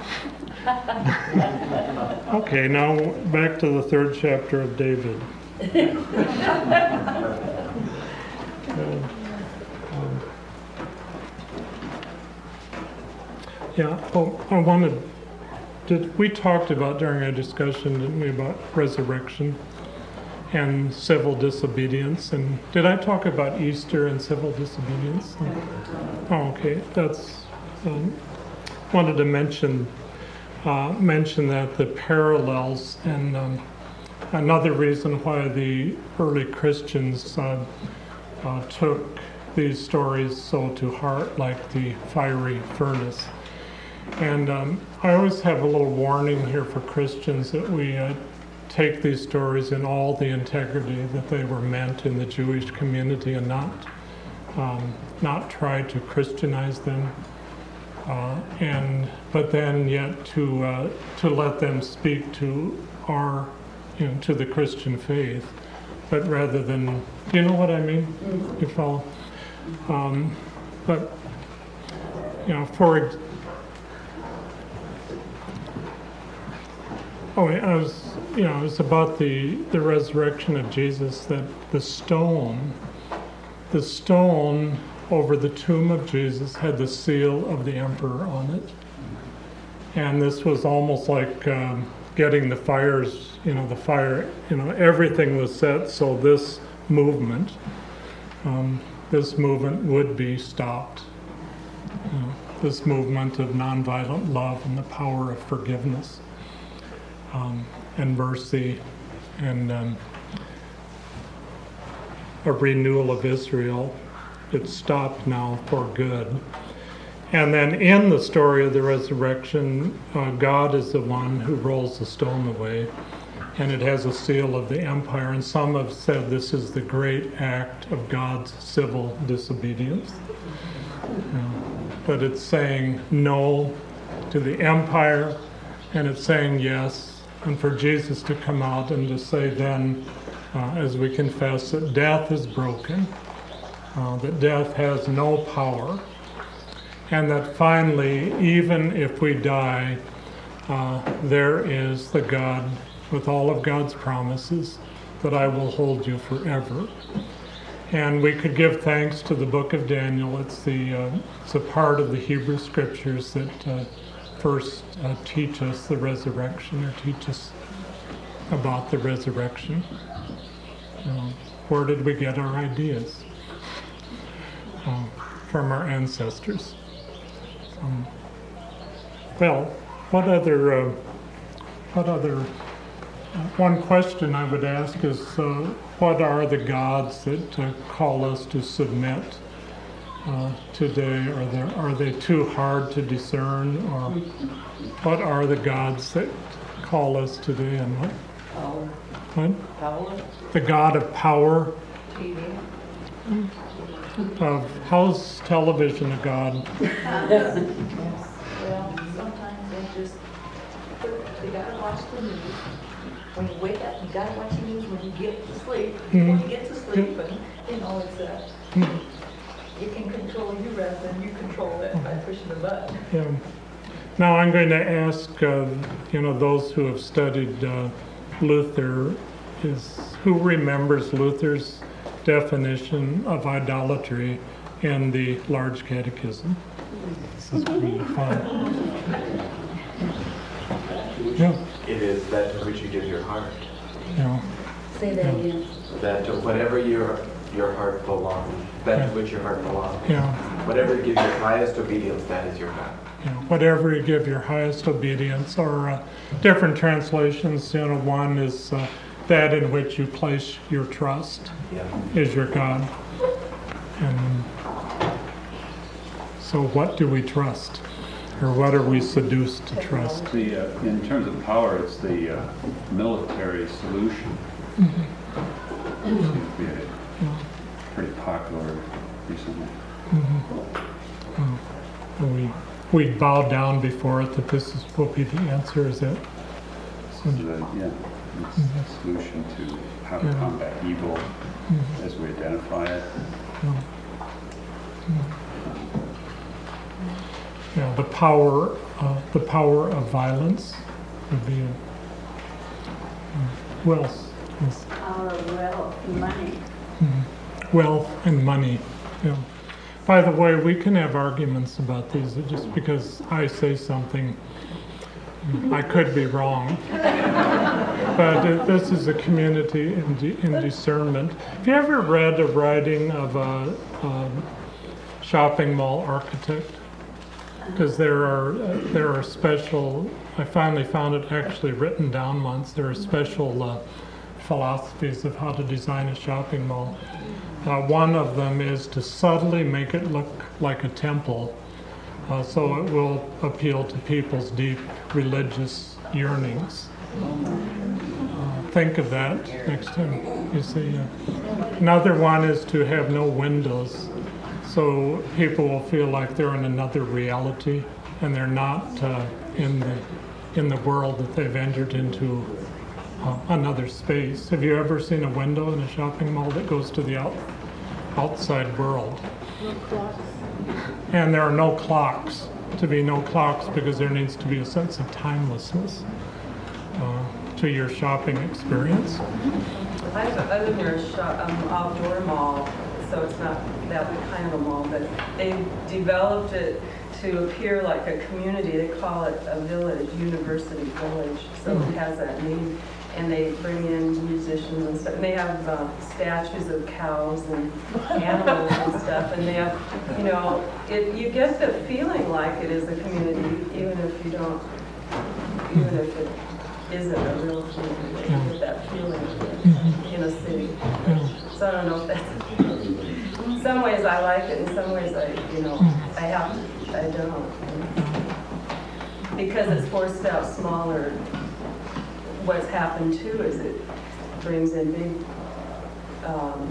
Okay, now back to the third chapter of David. uh, um, yeah, oh, I wanted, did, we talked about during our discussion, didn't we, about resurrection and civil disobedience, and did I talk about Easter and civil disobedience? Oh, okay, that's, um, wanted to mention uh, mention that the parallels, and um, another reason why the early Christians uh, uh, took these stories so to heart, like the fiery furnace. And um, I always have a little warning here for Christians that we uh, take these stories in all the integrity that they were meant in the Jewish community, and not um, not try to Christianize them, uh, and but then yet to uh, to let them speak to our, you know, to the Christian faith, but rather than, you know what I mean? Mm-hmm. You follow? Um, but you know, for oh, I was, you know, it was about the the resurrection of Jesus, that the stone, the stone over the tomb of Jesus had the seal of the emperor on it. And this was almost like um, getting the fires, you know, the fire, you know, everything was set so this movement, um, this movement would be stopped. You know, this movement of nonviolent love and the power of forgiveness um, and mercy and um, a renewal of Israel. It's stopped now for good. And then in the story of the resurrection, uh, God is the one who rolls the stone away, and it has a seal of the empire. And some have said this is the great act of God's civil disobedience. Yeah. But it's saying no to the empire, and it's saying yes. And for Jesus to come out and to say then, uh, as we confess, that death is broken, uh, that death has no power, and that finally, even if we die, uh, there is the God with all of God's promises that I will hold you forever. And we could give thanks to the book of Daniel. It's the uh, it's a part of the Hebrew Scriptures that uh, first uh, teach us the resurrection, or teach us about the resurrection. Uh, where did we get our ideas? Uh, from our ancestors. Um, well, what other, uh, what other, uh, one question I would ask is, uh, what are the gods that uh, call us to submit uh, today? Are there, are they too hard to discern, or what are the gods that call us today, and what? Power. What? Power. The God of power. T V. Of how's television a god? Well, sometimes they just, they gotta watch the news. When you wake up, you gotta watch the news when you get to sleep. Before you get to sleep, and, you know, it's that, you can control you rather than you control it by pushing the button. Yeah. Now I'm going to ask, uh, you know, those who have studied uh, Luther, is who remembers Luther's definition of idolatry in the Large Catechism? This is really fun. Yeah. It is that to which you give your heart. Yeah. Say that Yeah. again. That to whatever your your heart belongs, that to which your heart belongs. Yeah. Whatever you give your highest obedience, that is your God. You know, whatever you give your highest obedience, or uh, different translations, you know, one is uh, that in which you place your trust Yeah. is your God. And so what do we trust? Or what are we seduced to trust? The, uh, in terms of power, it's the uh, military solution. Mm-hmm. Seems to be a, pretty popular recently. Mm-hmm. Oh. We we bow down before it, that this is, will be the answer, is it? So the, yeah, it's Mhm. a solution to how to Yeah. combat evil Mhm. as we identify it. Yeah. Yeah, the power, uh, the power of violence would be a, uh, wealth, yes. Power of wealth, money. Mhm. Wealth and money. Yeah. By the way, we can have arguments about these. Just because I say something, I could be wrong. But uh, this is a community in, di- in discernment. Have you ever read a writing of a um, shopping mall architect? Because there are uh, there are special. I finally found it actually written down once. There are special uh, philosophies of how to design a shopping mall. Uh, one of them is to subtly make it look like a temple, uh, so it will appeal to people's deep religious yearnings. Uh, think of that next time you see. Uh, another one is to have no windows, so people will feel like they're in another reality and they're not uh, in the in the world that they've entered into. Uh, another space. Have you ever seen a window in a shopping mall that goes to the out, outside world? No clocks. And there are no clocks. To be no clocks because there needs to be a sense of timelessness uh, to your shopping experience. I I live near a shop, um, outdoor mall, so it's not that kind of a mall, but they developed it to appear like a community. They call it a village, University Village, so it has that name. And they bring in musicians and stuff. And they have uh, statues of cows and animals and stuff. And they have, you know, it, you get the feeling like it is a community, even if you don't, even if it isn't a real community. You get that feeling in a city. So I don't know if that's. In some ways I like it. In some ways I, you know, I have, I don't. Because it's forced out smaller. What's happened too is it brings in big um,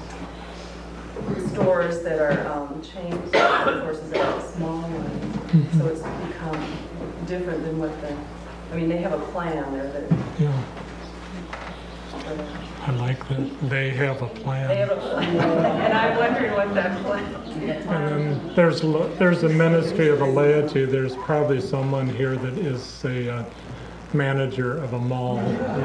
stores that are um, chains, forces out small ones. Mm-hmm. So it's become different than what the, I mean, they have a plan there that. Yeah. I like that. They have a plan. They have a plan. And I've I'm wondering what that was. And then there's, lo- there's a ministry of the laity. There's probably someone here that is a uh, manager of a mall.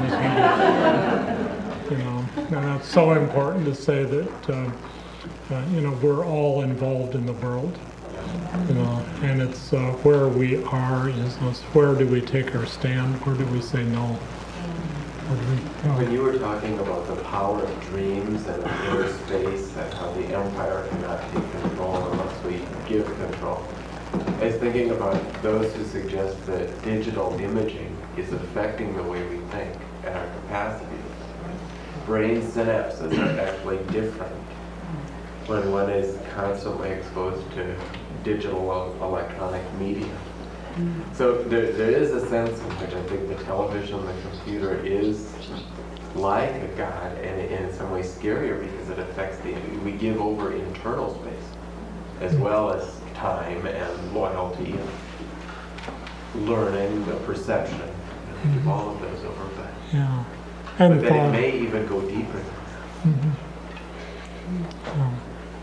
You know, and that's so important to say that, uh, uh, you know, we're all involved in the world. You know, and it's uh, where we are is this, where do we take our stand? Where do we say no? Where do we, you know, When you were talking about the power of dreams and inner space and how the empire cannot take control unless we give control, I was thinking about those who suggest that digital imaging is affecting the way we think and our capacity. Brain synapses are actually different when one is constantly exposed to digital electronic media. So there, there is a sense in which I think the television, the computer is like a god, and in some ways scarier because it affects the, we give over internal space as well as time and loyalty and learning, the perception. We give all of those over, but, yeah. but And then it uh, may even go deeper. mhm. Yeah.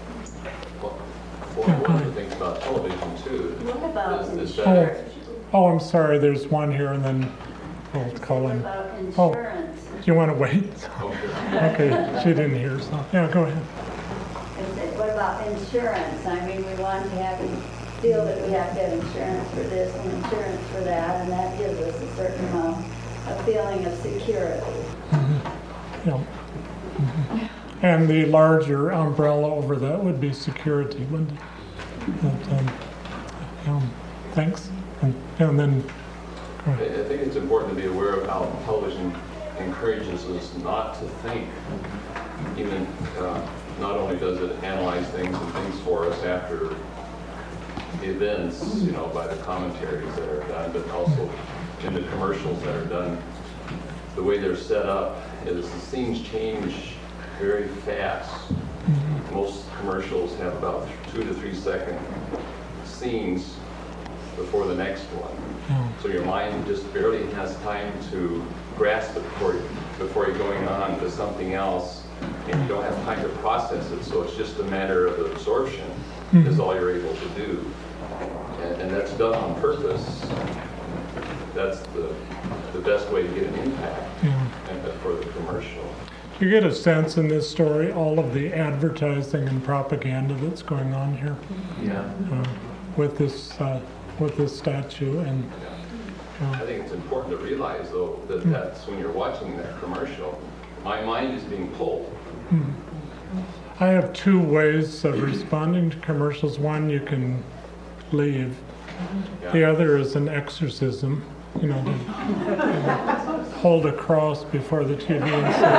Well, one of the things about television too What about is, is Oh, that oh, I'm sorry. There's one here, and then we'll call What in. about Oh, insurance? do you want to wait? Okay, she didn't hear, so yeah, go ahead. I said, what about insurance? I mean, we want to have, you feel that we have to have insurance for this and insurance for that, and that gives us a certain amount, a feeling of security. Mm-hmm. Yeah. Mm-hmm. And the larger umbrella over that would be security, wouldn't it? But, um, um, thanks. And, and then, I I think it's important to be aware of how television encourages us not to think. Even uh, not only does it analyze things and things for us after the events, you know, by the commentaries that are done, but also in the commercials that are done. The way they're set up is the scenes change very fast. Most commercials have about two to three second scenes before the next one. So your mind just barely has time to grasp it before, before you're going on to something else, and you don't have time to process it. So it's just a matter of absorption is all you're able to do. And, and that's done on purpose. That's the, the best way to get an impact and, uh, for the commercial. you get a sense in this story all of the advertising and propaganda that's going on here. Yeah. Uh, with this, uh, with this statue, and uh, I think it's important to realize, though, that that's when you're watching that commercial, my mind is being pulled. I have two ways of responding to commercials. One, you can leave. The other is an exorcism, you know, to hold a cross before the T V and say,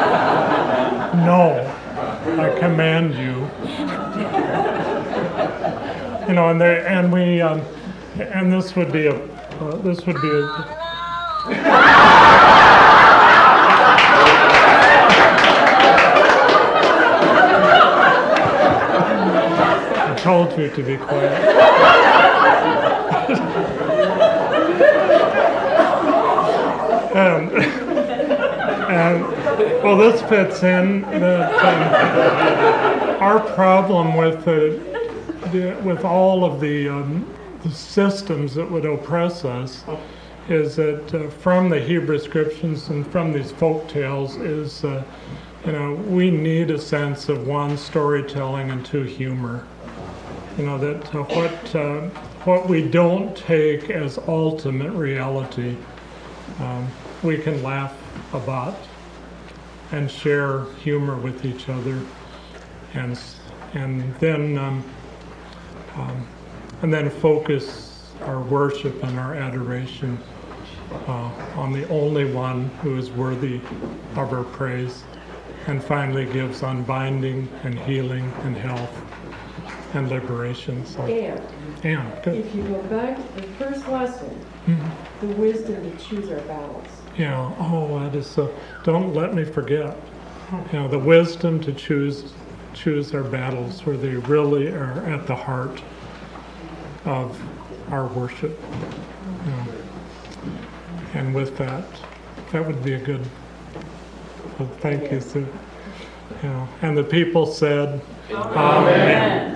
no, I command you. You know, and there, and we, um, and this would be a, uh, this would be a, I told you to be quiet. and, and well, this fits in that um, our problem with the, the with all of the, um, the systems that would oppress us is that uh, from the Hebrew scriptures and from these folk tales is uh, you know, we need a sense of one, storytelling, and two, humor. You know, that uh, what uh, what we don't take as ultimate reality, um, we can laugh about and share humor with each other, and and then um, um, and then focus our worship and our adoration uh, on the only one who is worthy of our praise, and finally gives unbinding and healing and health and liberation. So, And and good. if you go back to the first lesson, Mhm. the wisdom to choose our battles. Yeah, oh, that is so, don't let me forget. You know, the wisdom to choose choose our battles where they really are at the heart of our worship. You know. And with that, that would be a good, well, thank you, Sue. You know, and the people said, Amen.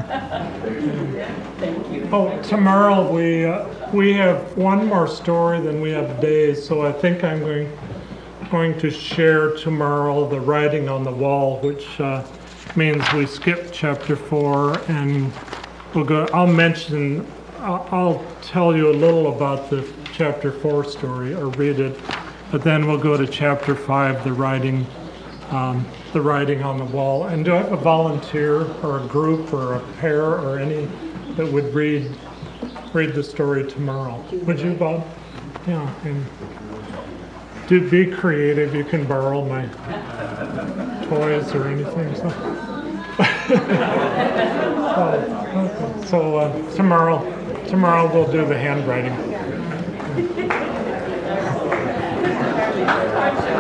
Thank you. Oh, tomorrow we uh, we have one more story than we have days, so I think I'm going going to share tomorrow the writing on the wall, which uh, means we skip chapter four, and we'll go. I'll mention. I'll, I'll tell you a little about the chapter four story, or read it, but then we'll go to chapter five, the writing. Um, the writing on the wall. And do I have a volunteer or a group or a pair or any that would read read the story tomorrow? Would you, Bob? Yeah. And do be creative. You can borrow my toys or anything. So, so, okay. so uh, tomorrow, tomorrow we'll do the handwriting.